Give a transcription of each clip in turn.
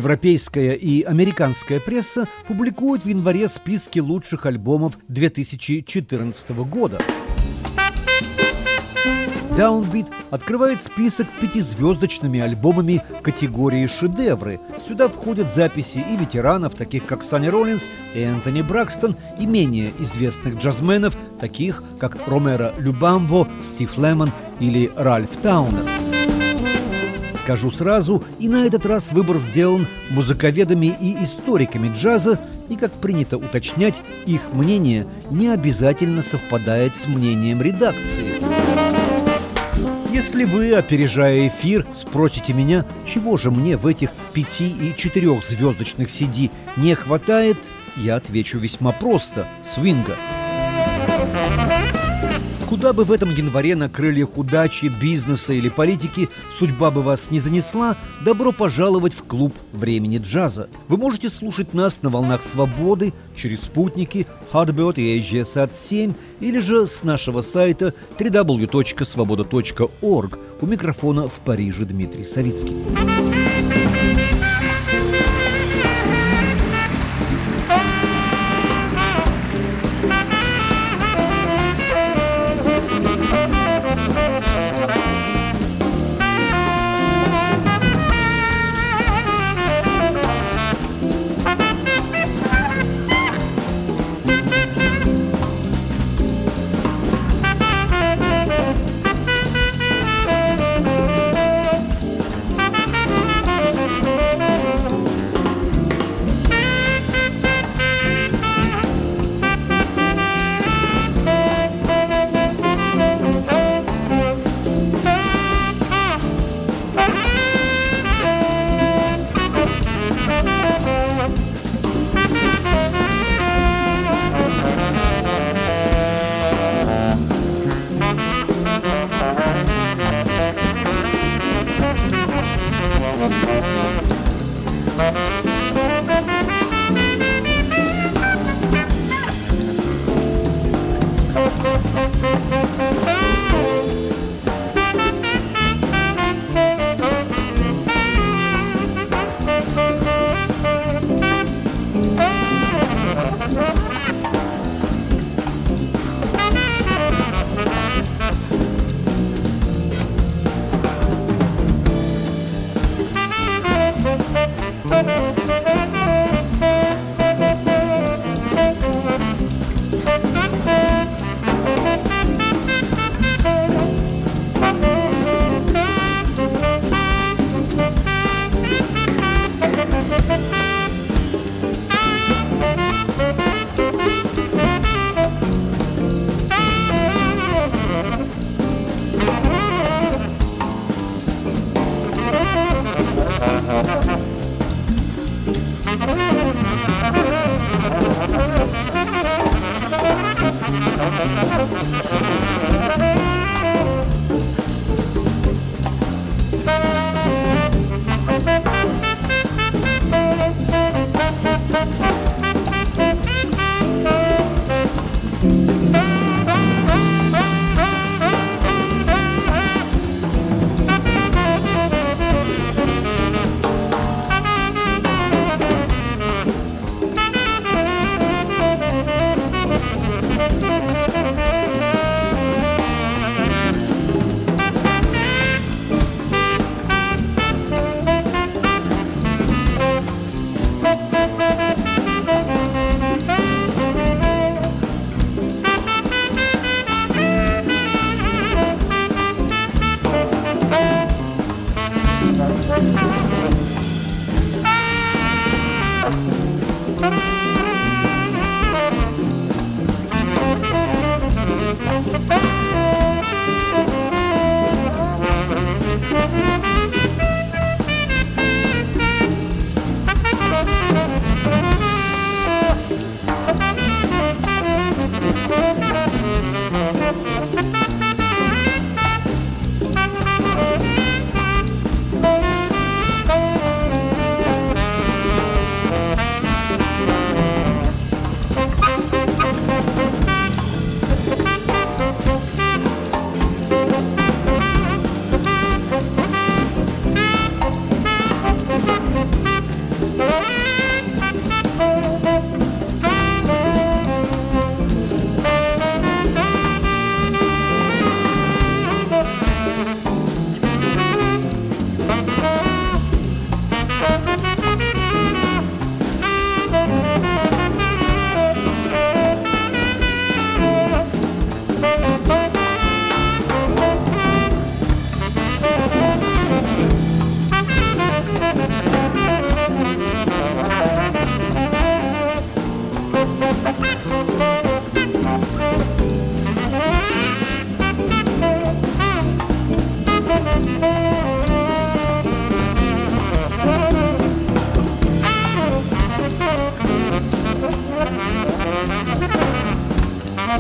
Европейская и американская пресса публикуют в январе списки лучших альбомов 2014 года. Downbeat открывает список 5-звездочными альбомами категории «Шедевры». Сюда входят записи и ветеранов, таких как Санни Роллинс и Энтони Бракстон, и менее известных джазменов, таких как Ромеро Любамбо, Стив Лемон или Ральф Таунер. Скажу сразу, и на этот раз выбор сделан музыковедами и историками джаза, и, как принято уточнять, их мнение не обязательно совпадает с мнением редакции. Если вы, опережая эфир, спросите меня, чего же мне в этих 5- и 4-звездочных CD не хватает, я отвечу весьма просто – свинга. Куда бы в этом январе на крыльях удачи, бизнеса или политики судьба бы вас не занесла, добро пожаловать в клуб времени джаза. Вы можете слушать нас на волнах свободы, через спутники, Hotbird и AGSAT-7, или же с нашего сайта www.svoboda.org. У микрофона в Париже Дмитрий Савицкий.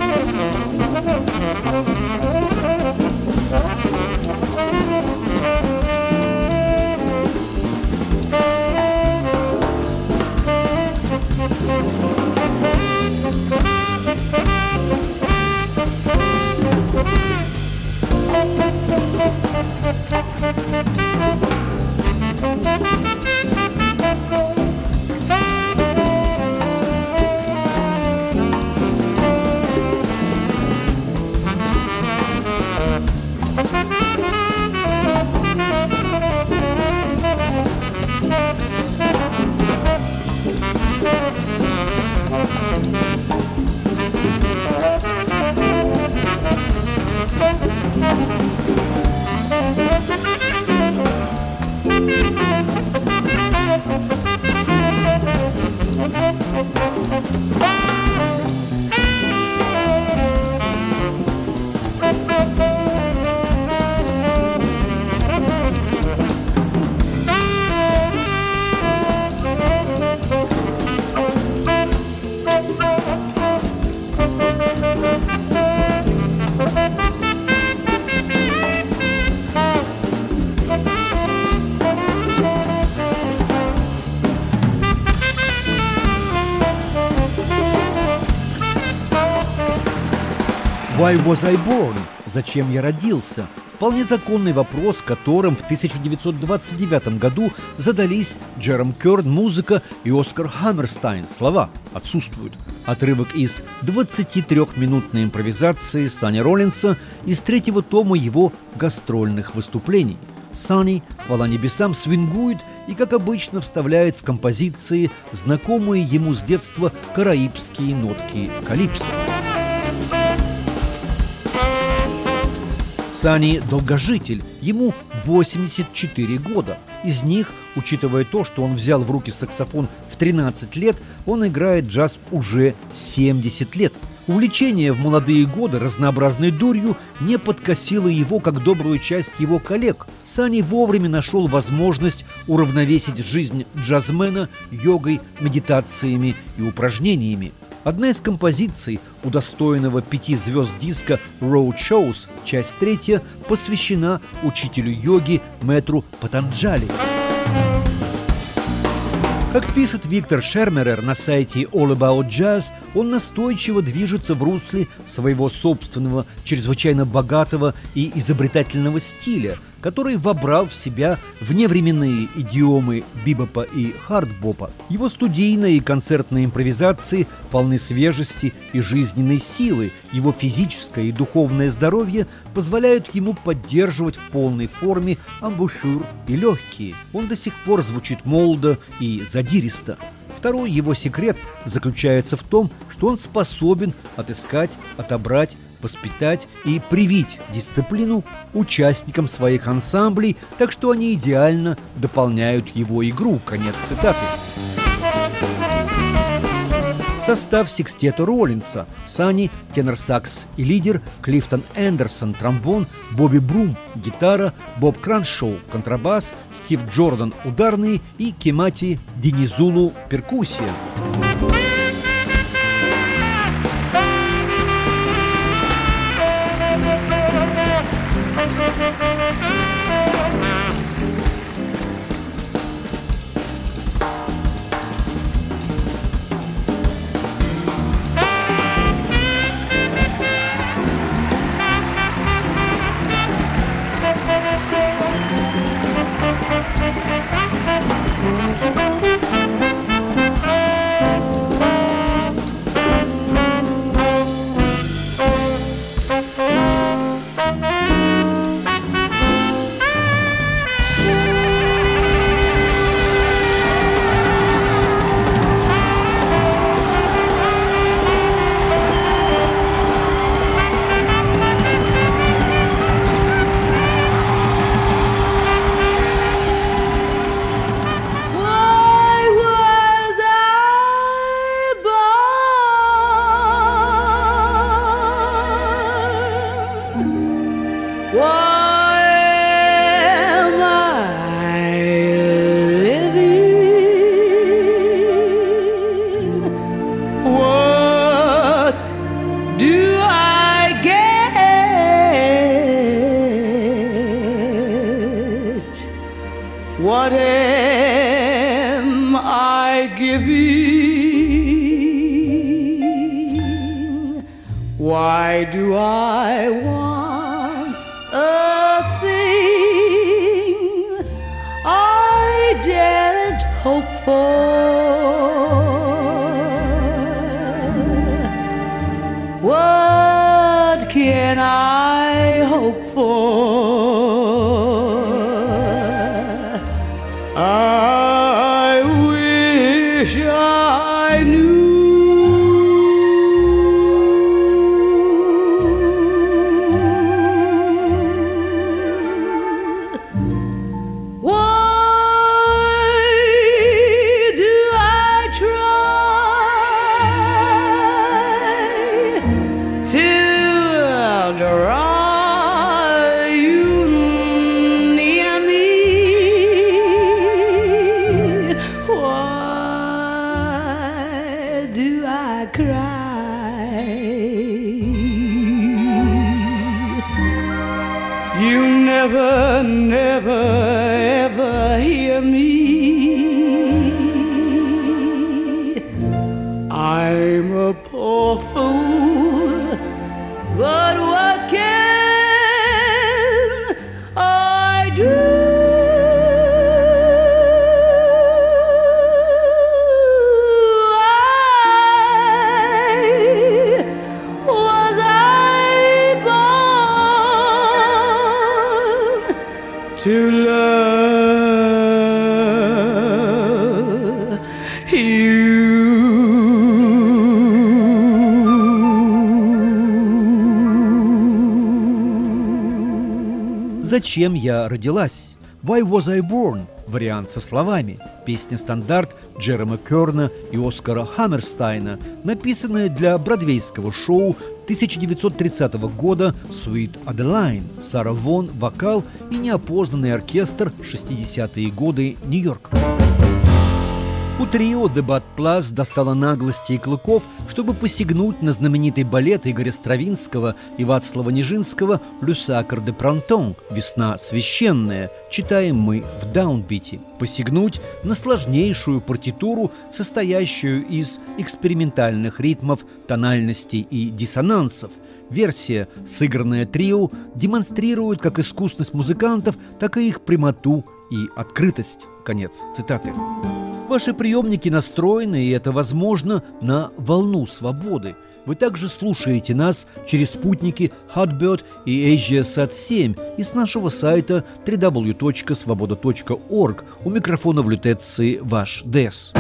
«Why was I born?» «Зачем я родился?» Вполне законный вопрос, которым в 1929 году задались Джером Керн, музыка, и Оскар Хаммерстайн, слова, отсутствуют. Отрывок из 23-минутной импровизации Санни Роллинса из третьего тома его гастрольных выступлений. Санни, хвала небесам, свингует и, как обычно, вставляет в композиции знакомые ему с детства караибские нотки калипсо. Санни – долгожитель, ему 84 года. Из них, учитывая то, что он взял в руки саксофон в 13 лет, он играет джаз уже 70 лет. Увлечение в молодые годы разнообразной дурью не подкосило его, как добрую часть его коллег. Санни вовремя нашел возможность уравновесить жизнь джазмена йогой, медитациями и упражнениями. Одна из композиций, удостоенного 5 звезд диска Roadshows, часть 3, посвящена учителю йоги мэтру Патанджали. Как пишет Виктор Шермерер на сайте All About Jazz, он настойчиво движется в русле своего собственного, чрезвычайно богатого и изобретательного стиля, который вобрал в себя вневременные идиомы бибопа и хардбопа. Его студийные и концертные импровизации полны свежести и жизненной силы, его физическое и духовное здоровье позволяют ему поддерживать в полной форме амбушюр и легкие. Он до сих пор звучит молодо и задиристо. Второй его секрет заключается в том, что он способен отыскать, отобрать, воспитать и привить дисциплину участникам своих ансамблей, так что они идеально дополняют его игру. Конец цитаты. Состав секстета Роллинса: Санни – тенор-сакс и лидер, Клифтон Эндерсон – тромбон, Бобби Брум – гитара, Боб Краншоу – контрабас, Стив Джордан – ударные и Кемати Динизулу – перкуссия. what am I giving? Why do I want a thing I daren't hope for? What can I hope for? I wish I knew. Why do I try to draw you near me? Why do I cry? You never, never, ever hear me. I'm a poor fool, but what can I do? Was I born to love you? «Зачем я родилась?» «Why was I born?» Вариант со словами. Песня-стандарт Джерема Керна и Оскара Хаммерстайна, написанная для бродвейского шоу 1930 года «Sweet Adeline». Сара Вон, вокал и неопознанный оркестр, 60-е годы, Нью-Йорк. У трио The Bad Plus достало наглости и клыков, чтобы посягнуть на знаменитый балет Игоря Стравинского и Вацлава Нижинского «Le Sacre de Printemps» «Весна священная», читаем мы в даунбите. Посягнуть на сложнейшую партитуру, состоящую из экспериментальных ритмов, тональностей и диссонансов. Версия, сыгранная трио, демонстрирует как искусность музыкантов, так и их прямоту и открытость. Конец цитаты. Ваши приемники настроены, и это возможно, на волну свободы. Вы также слушаете нас через спутники Hotbird и AsiaSat-7 и с нашего сайта www.svoboda.org. У микрофона в лютеции ваш Дес.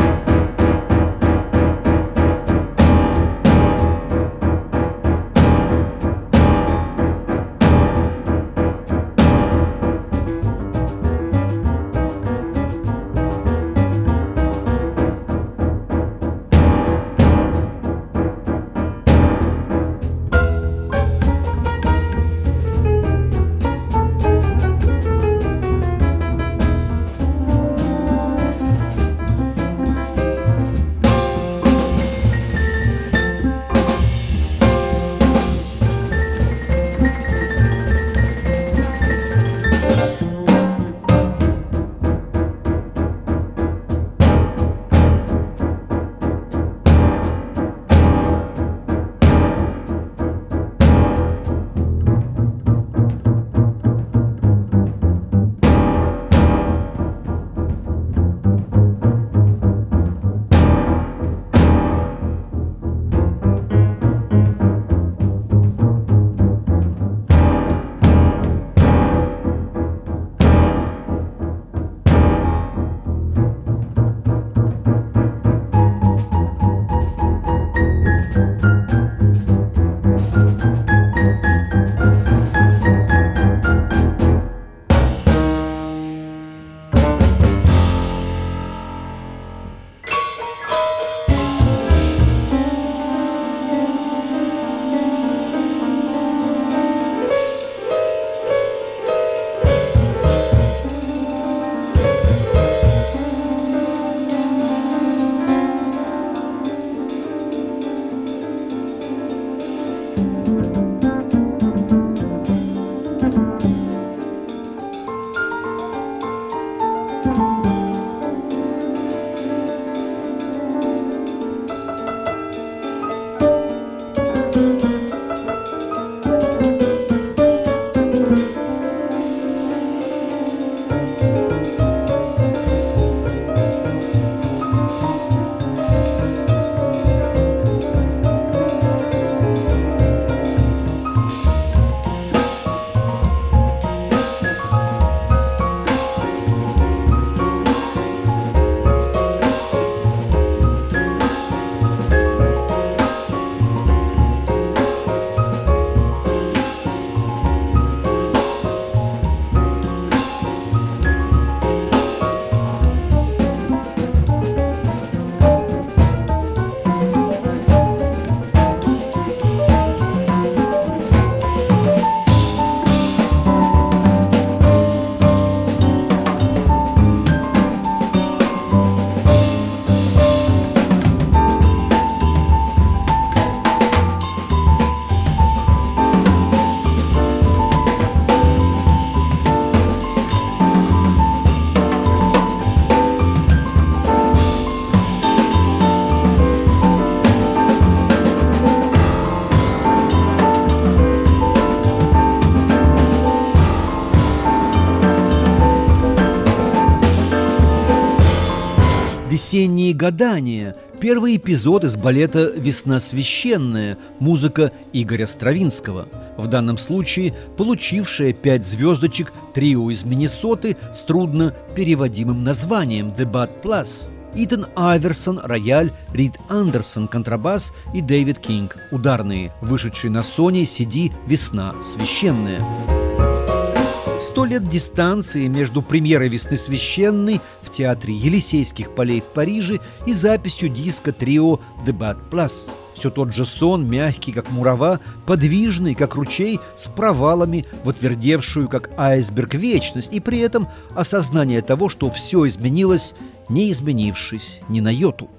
«Весенние гадания», первый эпизод из балета «Весна священная», музыка Игоря Стравинского. В данном случае получившее 5 звездочек трио из Миннесоты с трудно переводимым названием «The Bad Plus». Итан Айверсон – рояль, Рид Андерсон – контрабас и Дэвид Кинг – ударные, вышедшие на Sony CD «Весна священная». 100 лет дистанции между премьерой «Весны священной» в театре Елисейских полей в Париже и записью диска трио «The Bad Plus». Все тот же сон, мягкий, как мурава, подвижный, как ручей, с провалами в отвердевшую, как айсберг, вечность, и при этом осознание того, что все изменилось, не изменившись ни на йоту.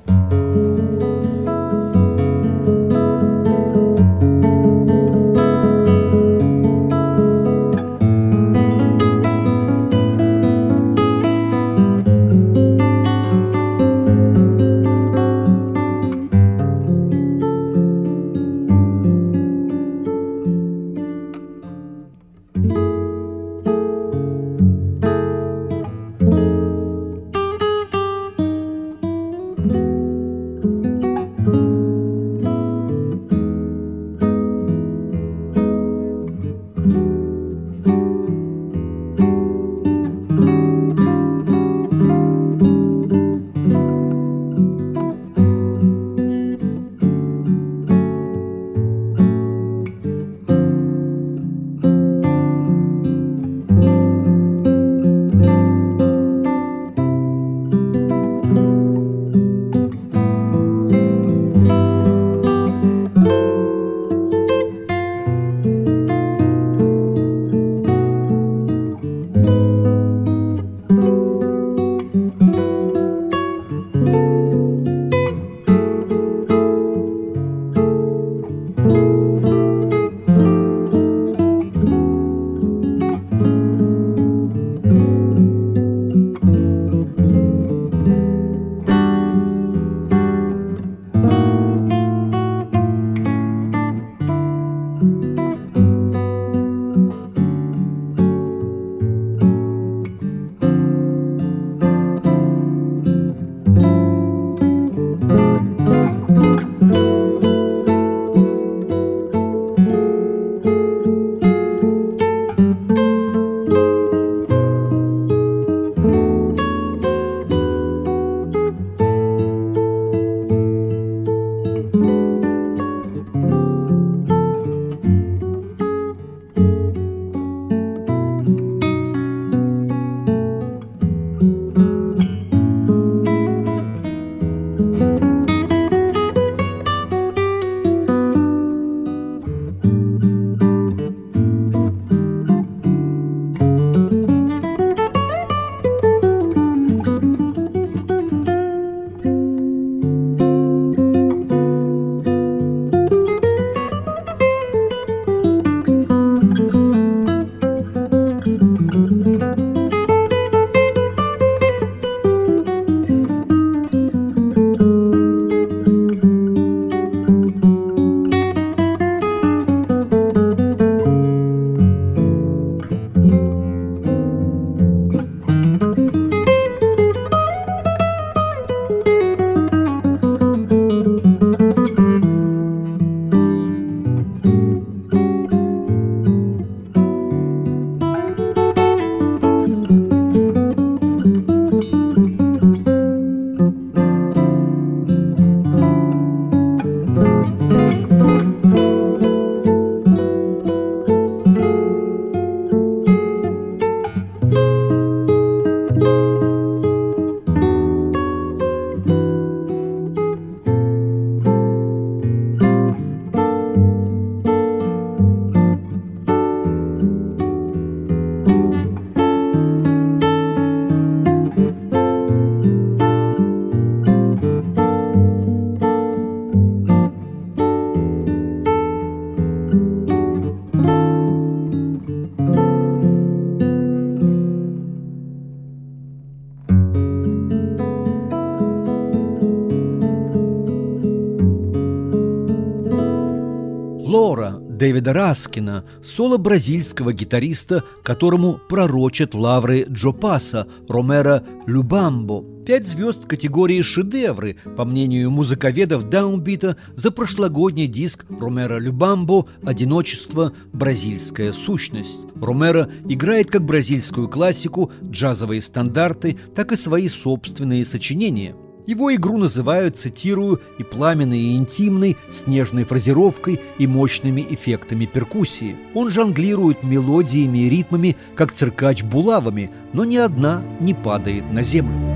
Дэвида Раскина, соло бразильского гитариста, которому пророчат лавры Джо Паса, Ромеро Любамбо. 5 звезд категории «Шедевры», по мнению музыковедов Даунбита, за прошлогодний диск Ромеро Любамбо «Одиночество. Бразильская сущность». Ромеро играет как бразильскую классику, джазовые стандарты, так и свои собственные сочинения. Его игру называют, цитирую, «и пламенной, и интимной, с нежной фразировкой и мощными эффектами перкуссии». Он жонглирует мелодиями и ритмами, как циркач булавами, но ни одна не падает на землю.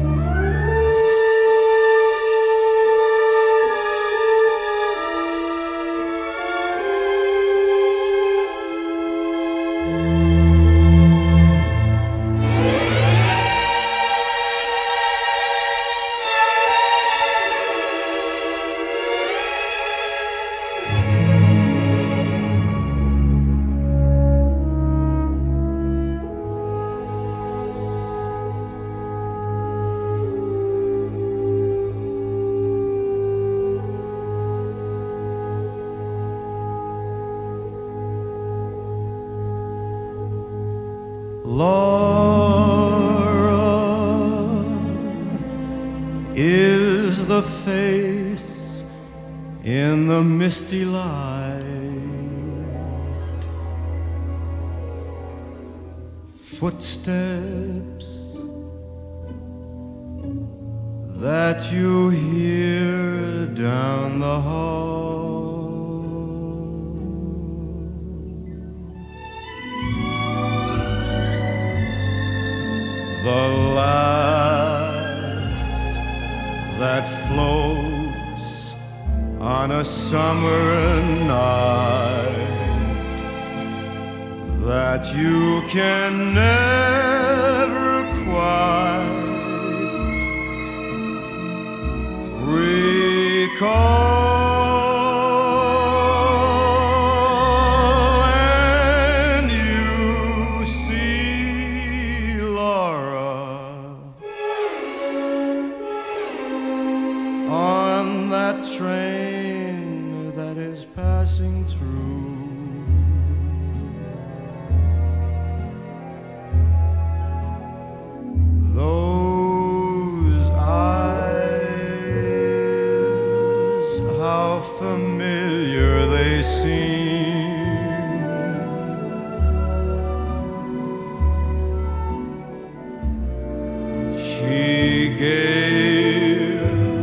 Laura is the face in the misty light, footsteps that you hear down the hall. The laugh that floats on a summer night that you can never quite recall. Train that is passing through, those eyes, how familiar they seem. She gave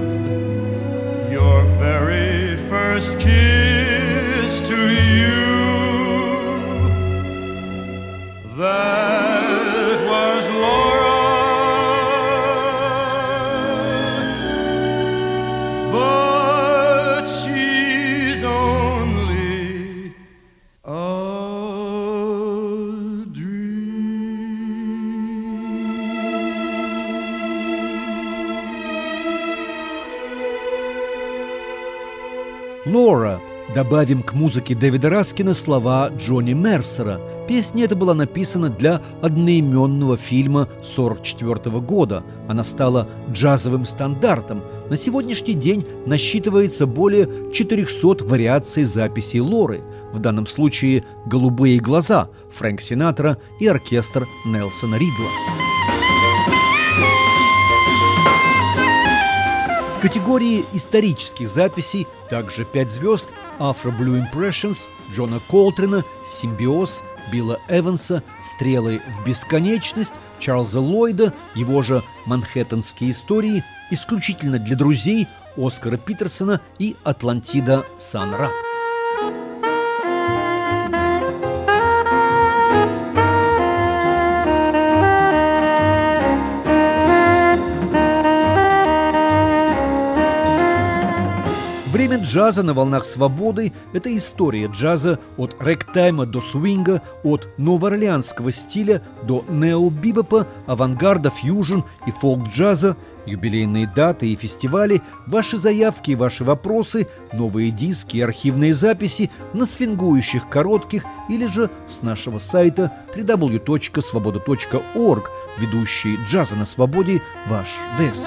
your very first kiss to you. That was Laura, but she's only a «Лора». Добавим к музыке Дэвида Раскина слова Джонни Мерсера. Песня эта была написана для одноименного фильма 1944 года. Она стала джазовым стандартом. На сегодняшний день насчитывается более 400 вариаций записей Лоры. В данном случае «Голубые глаза» Фрэнк Синатра и оркестр Нельсона Ридла. В категории исторических записей также 5 звезд: Afro Blue Impressions Джона Колтрена, Симбиоз Билла Эванса, Стрелы в бесконечность Чарльза Ллойда, его же Манхэттенские истории, исключительно для друзей Оскара Питерсона и Атлантида Сан Ра. Время джаза на волнах свободы – это история джаза от рэгтайма до свинга, от новоорлеанского стиля до нео-бибопа, авангарда, фьюжн и фолк-джаза, юбилейные даты и фестивали, ваши заявки и ваши вопросы, новые диски и архивные записи на свингующих коротких или же с нашего сайта www.svoboda.org, ведущий джаза на свободе ваш ДЭС.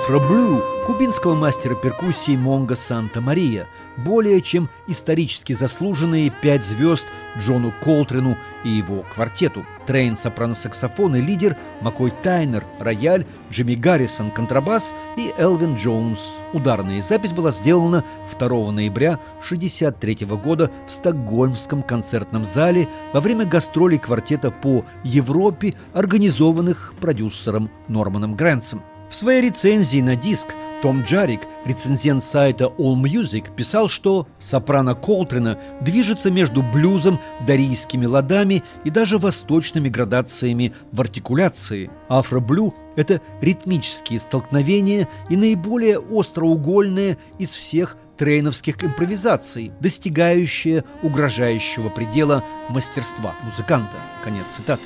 Афро-блю кубинского мастера перкуссии Монго Санта-Мария, более чем исторически заслуженные 5 звезд Джону Колтрену и его квартету. Трейн сопрано-саксофон и лидер, Маккой Тайнер рояль, Джимми Гаррисон контрабас и Элвин Джонс ударные. Запись была сделана 2 ноября 1963 года в Стокгольмском концертном зале во время гастролей квартета по Европе, организованных продюсером Норманом Грэнсом. В своей рецензии на диск Том Джарик, рецензент сайта AllMusic, писал, что сопрано Колтрена движется между блюзом, дарийскими ладами и даже восточными градациями в артикуляции. Афро-блю – это ритмические столкновения и наиболее остроугольные из всех трейновских импровизаций, достигающие угрожающего предела мастерства музыканта. Конец цитаты.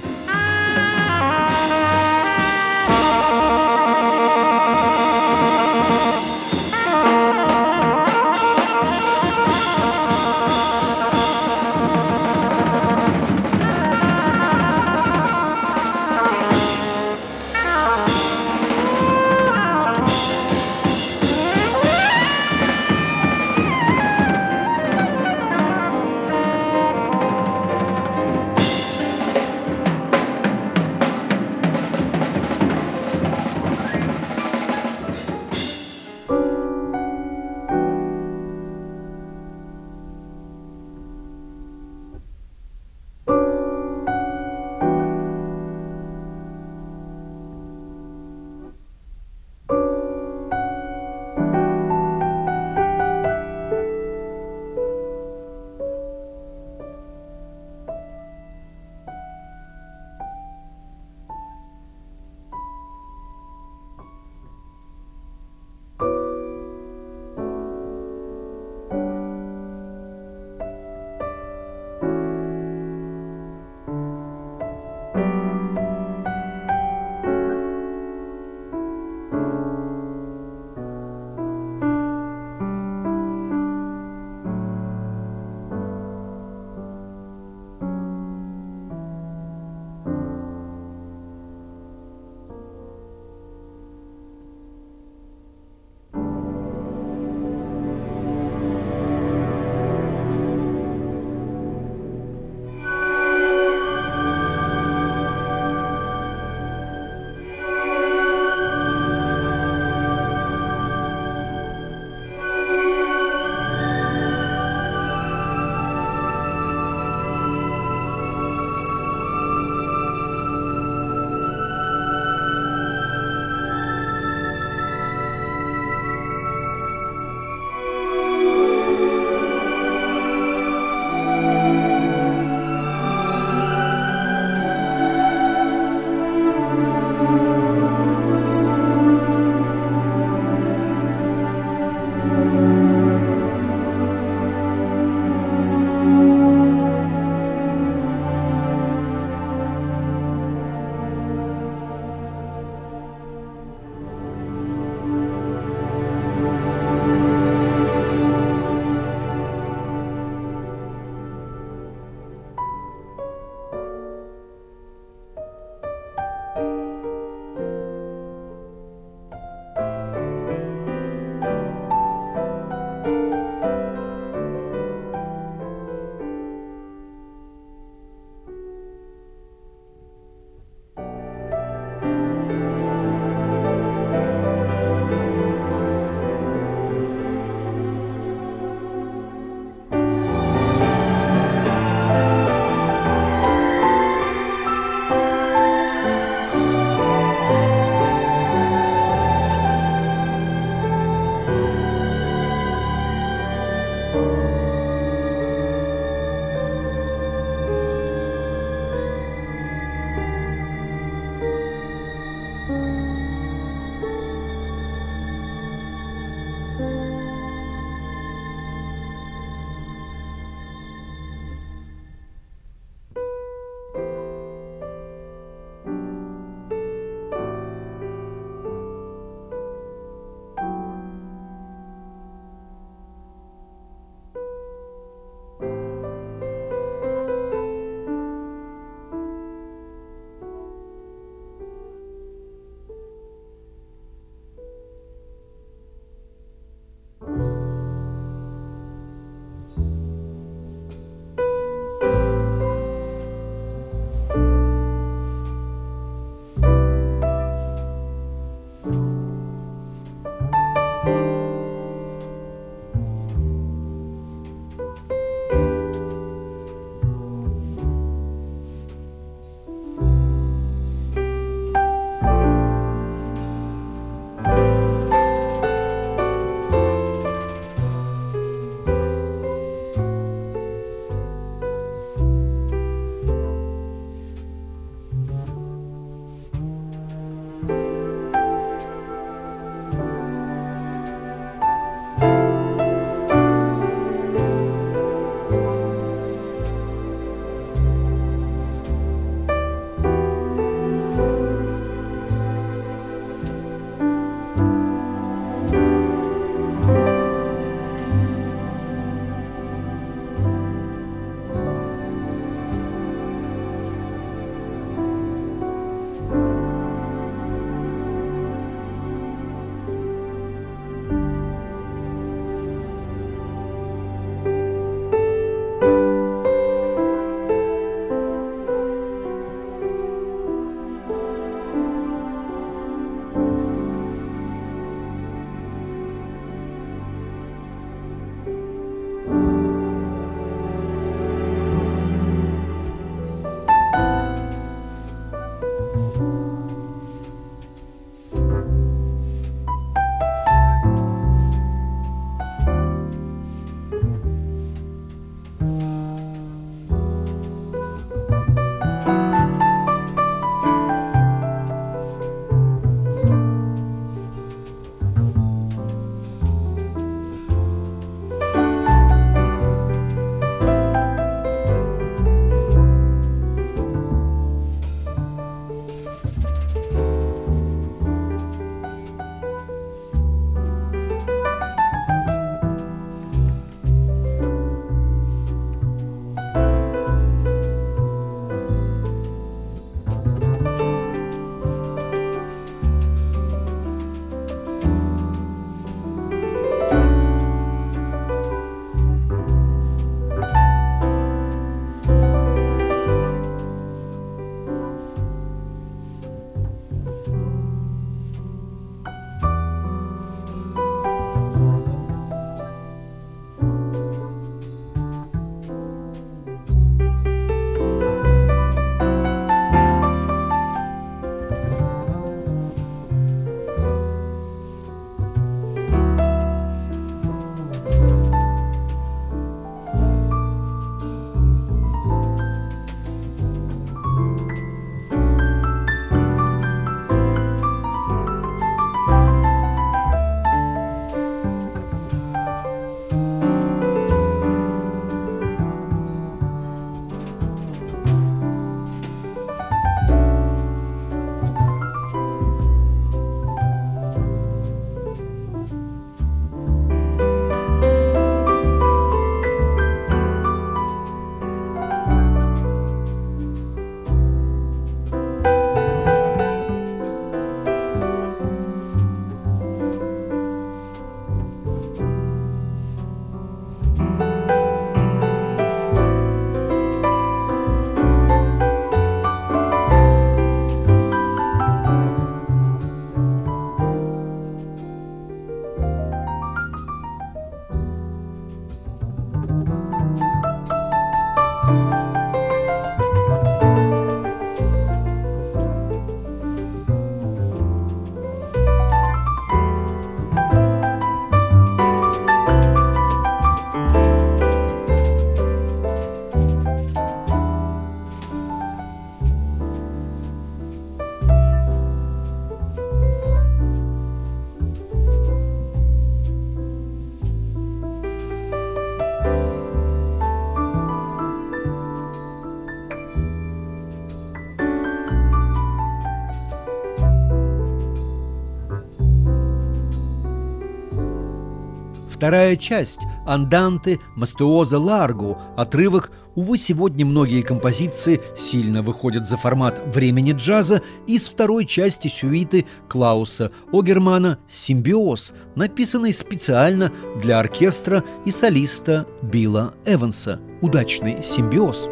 Вторая часть «Анданте Мастеоза Ларго», отрывок. Увы, сегодня многие композиции сильно выходят за формат времени джаза из второй части сюиты Клауса Огермана «Симбиоз», написанной специально для оркестра и солиста Билла Эванса. Удачный симбиоз.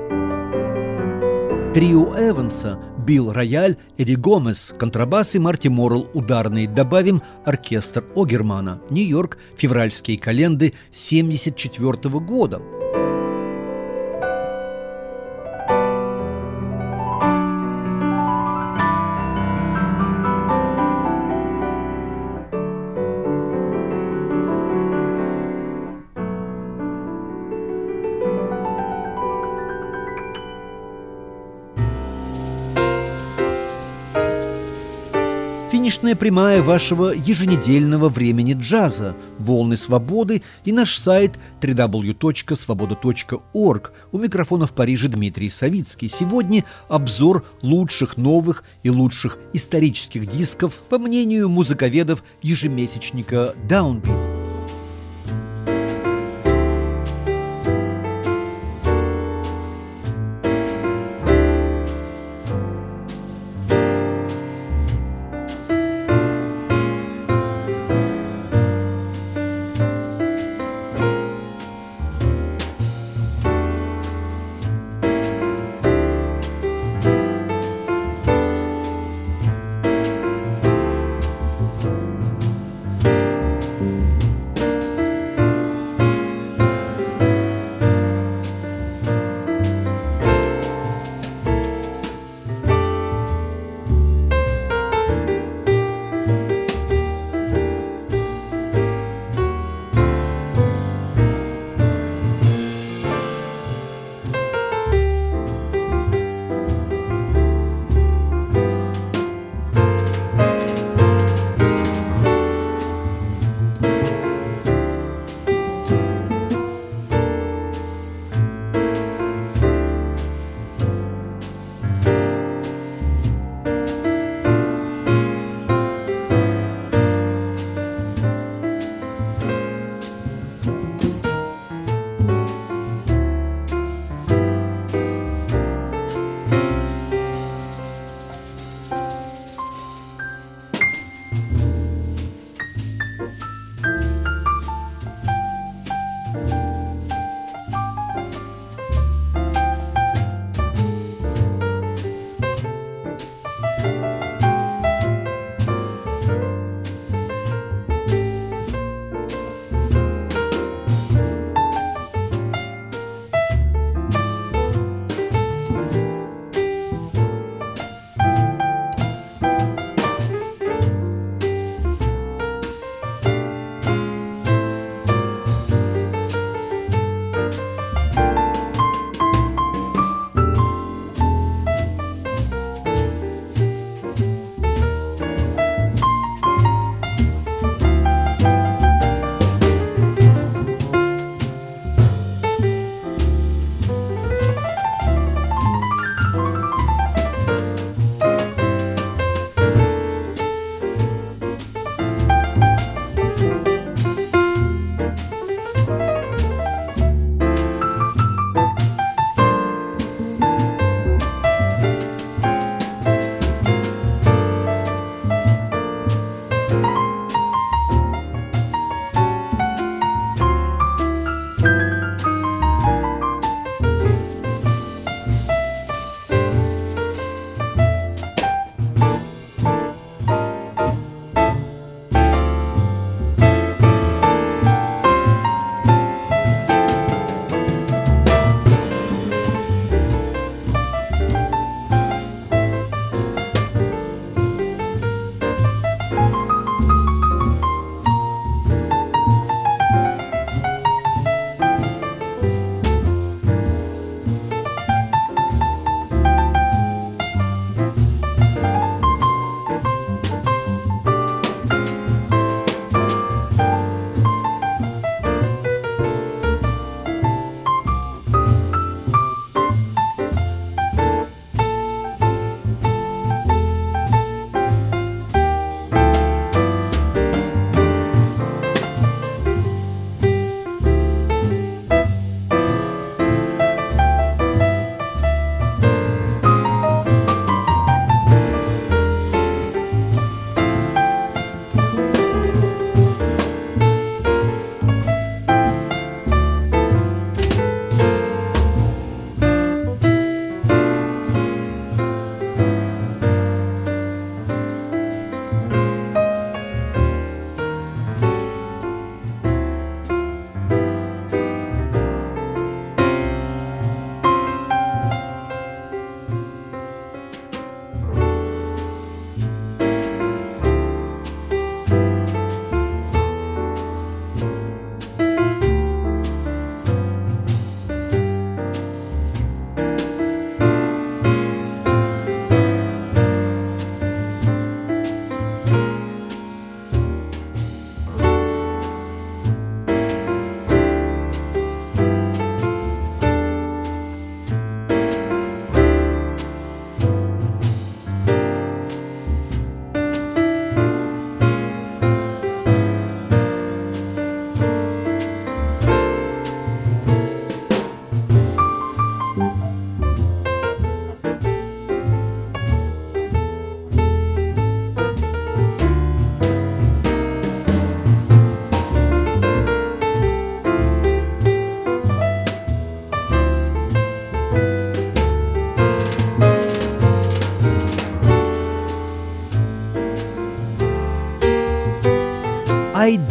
Трио Эванса: Билл рояль, Эдди Гомес контрабас и Марти Моррелл ударные. Добавим оркестр Огермана. Нью-Йорк, февральские календы 1974 года. Финишная прямая вашего еженедельного времени джаза, волны свободы и наш сайт www.svoboda.org. У микрофона в Париже Дмитрий Савицкий. Сегодня обзор лучших новых и лучших исторических дисков, по мнению музыковедов ежемесячника Downbeat.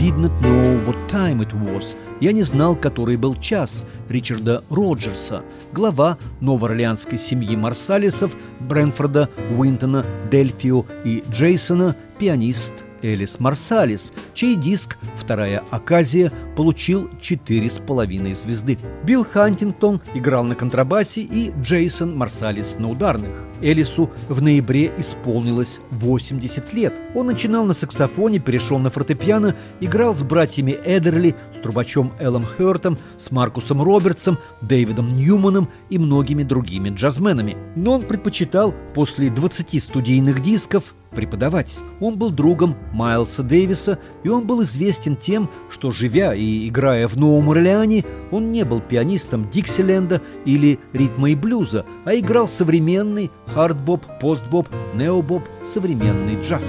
did not know what time it was. Я не знал, который был час. Ричарда Роджерса, глава новоорлеанской семьи Марсалисов, Брэнфорда, Уинтона, Дельфио и Джейсона, пианист Элис Марсалис, чей диск «Вторая оказия» получил 4,5 звезды. Билл Хантингтон играл на контрабасе и Джейсон Марсалис на ударных. Элису в ноябре исполнилось 80 лет. Он начинал на саксофоне, перешел на фортепиано, играл с братьями Эдерли, с трубачом Эллом Хёртом, с Маркусом Робертсом, Дэвидом Ньюманом и многими другими джазменами. Но он предпочитал после 20 студийных дисков преподавать. Он был другом Майлса Дэвиса, и он был известен тем, что, живя и играя в Новом Орлеане, он не был пианистом Диксиленда или ритма и блюза, а играл современный хард-боп, пост-боп, нео-боп, современный джаз.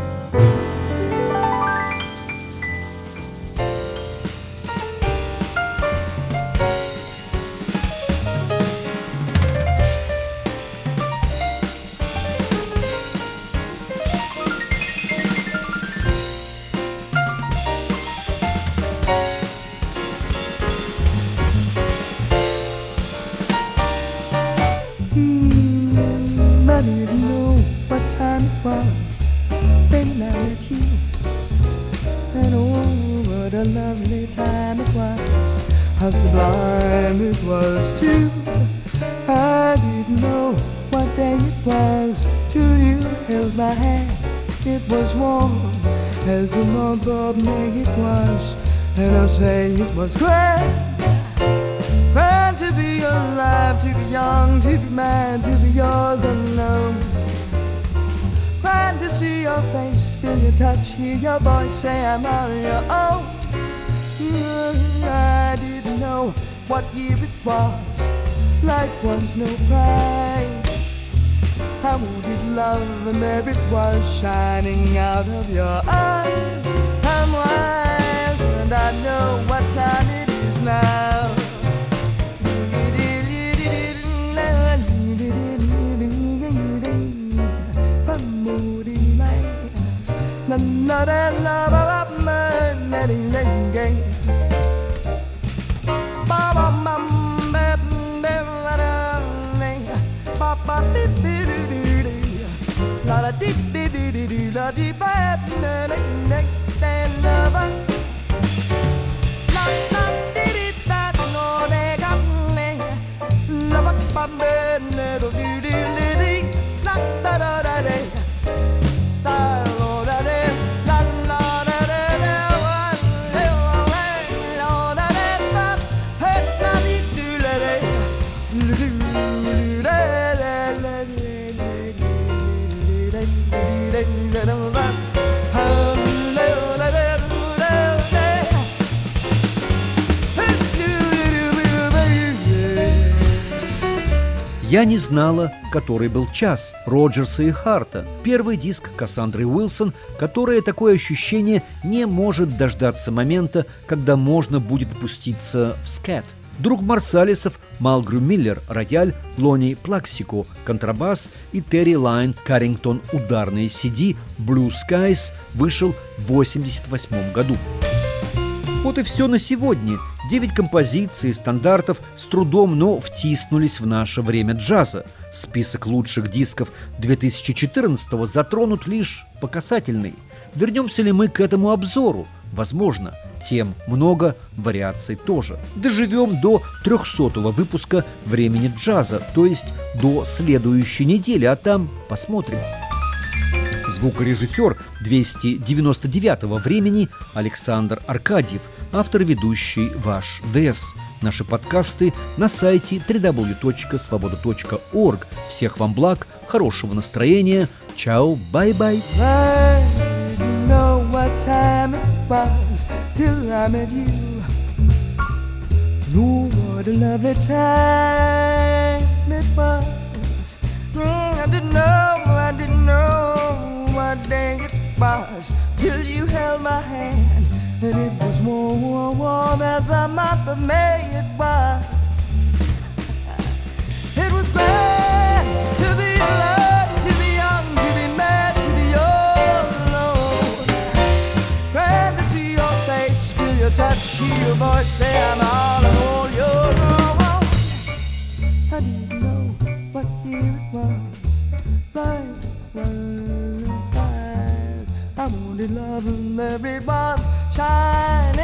I didn't know what time it was when I met you. And oh, what a lovely time it was. How sublime it was too. I didn't know what day it was till you held my hand. It was warm as the month of May it was. And I'll say it was grand. Grand to be alive, to be young, to be mad, to be yours alone. Grand to see your face, feel your touch, hear your voice, say I'm on your own. I didn't know what year it was. Life was no prize. I wanted love and there it was shining out of your eyes. I'm wise and I know what time it is now. Я не знала, который был час Роджерса и Харта. Первый диск Кассандры Уилсон, которая, такое ощущение, не может дождаться момента, когда можно будет пуститься в скэт. Друг Марсалисов Малгрю Миллер – рояль, Лони Плаксико – контрабас и Терри Лайн Каррингтон – ударные CD «Blue Skies» вышел в 1988 году. Вот и все на сегодня. 9 композиций и стандартов с трудом, но втиснулись в наше время джаза. Список лучших дисков 2014-го затронут лишь по касательной. Вернемся ли мы к этому обзору? Возможно. Тем много, вариаций тоже. Доживем до 300-го выпуска «Времени джаза», то есть до следующей недели, а там посмотрим. Звукорежиссер 299-го времени Александр Аркадьев, автор-ведущий ваш ДС. Наши подкасты на сайте www.svoboda.org. Всех вам благ, хорошего настроения. Чао, бай-бай. What day it was till you held my hand, and it was warm as the month of May it was. It was grand to be alive, to be young, to be mad, to be all alone. Grand to see your face. touch, hear your voice say I'm all alone. You're wrong. I didn't know what year it was. Life was fast. I wanted love and everyone's shining.